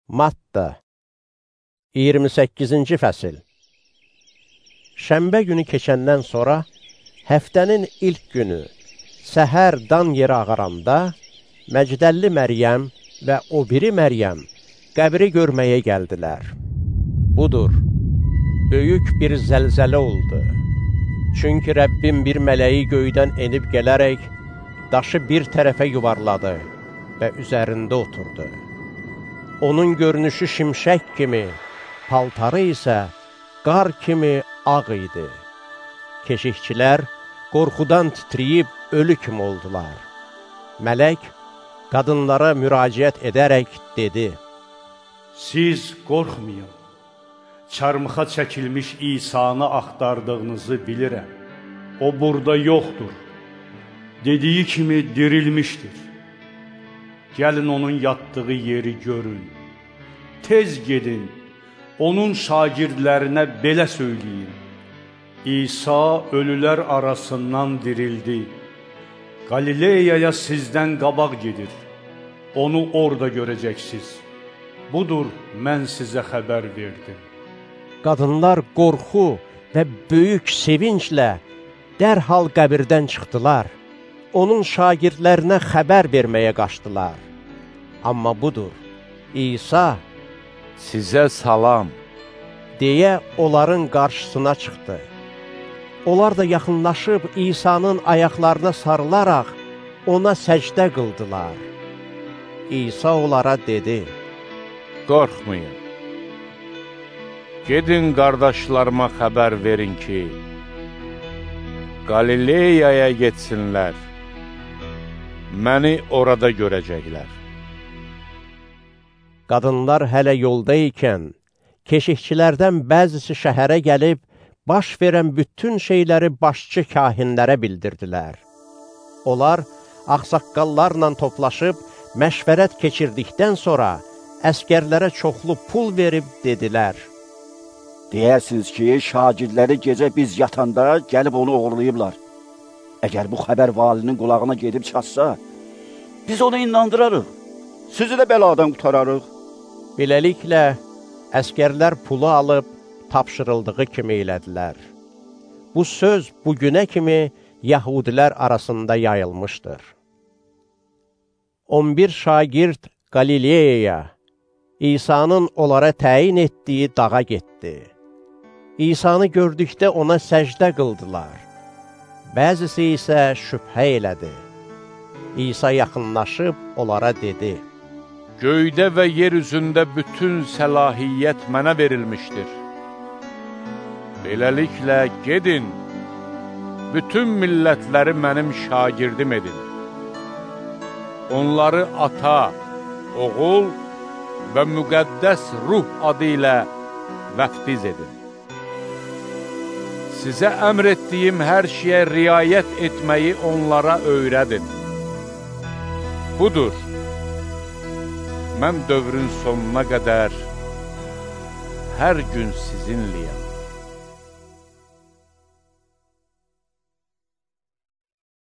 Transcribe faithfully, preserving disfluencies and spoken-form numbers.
Matta iyirmi səkkizinci fəsil. Şənbə günü keçəndən sonra, həftənin ilk günü, səhər dan yeri ağaranda, Məcdəlli Məryəm və o biri Məryəm qəbri görməyə gəldilər. Budur, böyük bir zəlzələ oldu. Çünki Rəbbim bir mələyi göydən enib gələrək, daşı bir tərəfə yuvarladı və üzərində oturdu. Onun görünüşü şimşək kimi, paltarı isə qar kimi ağ idi. Keşikçilər qorxudan titriyib ölü kimi oldular. Mələk qadınlara müraciət edərək dedi: Siz qorxmayın, çarmıxa çəkilmiş İsa'nı axtardığınızı bilirəm. O burada yoxdur, dediyi kimi dirilmişdir. Gəlin onun yatdığı yeri görün. Tez gedin, onun şagirdlərinə belə söyləyin. İsa ölülər arasından dirildi. Qalileyaya sizdən qabaq gedir. Onu orada görəcəksiniz. Budur, mən sizə xəbər verdim. Qadınlar qorxu və böyük sevinclə dərhal qəbirdən çıxdılar. Onun şagirdlərinə xəbər verməyə qaçdılar. Amma budur, İsa, sizə salam, deyə onların qarşısına çıxdı. Onlar da yaxınlaşıb İsa'nın ayaqlarına sarılaraq ona səcdə qıldılar. İsa onlara dedi: qorxmayın. Gedin qardaşlarıma xəbər verin ki, Qalileyaya getsinlər. Məni orada görəcəklər. Qadınlar hələ yolda ikən, keşikçilərdən bəzisi şəhərə gəlib, baş verən bütün şeyləri başçı kahinlərə bildirdilər. Onlar ağsaqqallarla toplaşıb, məşvərət keçirdikdən sonra, əskərlərə çoxlu pul verib dedilər: deyəsiniz ki, şagirdləri gecə biz yatanda gəlib onu oğurlayıblar. Əgər bu xəbər valinin qulağına gedib çatsa, biz onu inandırarıq, sizi də bəladan qutararıq. Beləliklə, əskərlər pulu alıb, tapşırıldığı kimi elədilər. Bu söz bugünə kimi Yahudilər arasında yayılmışdır. on bir şagird Qalileyaya, İsa'nın onlara təyin etdiyi dağa getdi. İsa'nı gördükdə ona səcdə qıldılar. Bəzisi isə şübhə elədi. İsa yaxınlaşıb onlara dedi: göydə və yer üzündə bütün səlahiyyət mənə verilmişdir. Beləliklə, gedin, bütün millətləri mənim şagirdim edin. Onları ata, oğul və müqəddəs ruh adı ilə vəftiz edin. Sizə əmr etdiyim hər şeyə riayət etməyi onlara öyrədin. Budur, mən dövrün sonuna qədər hər gün sizinliyəm.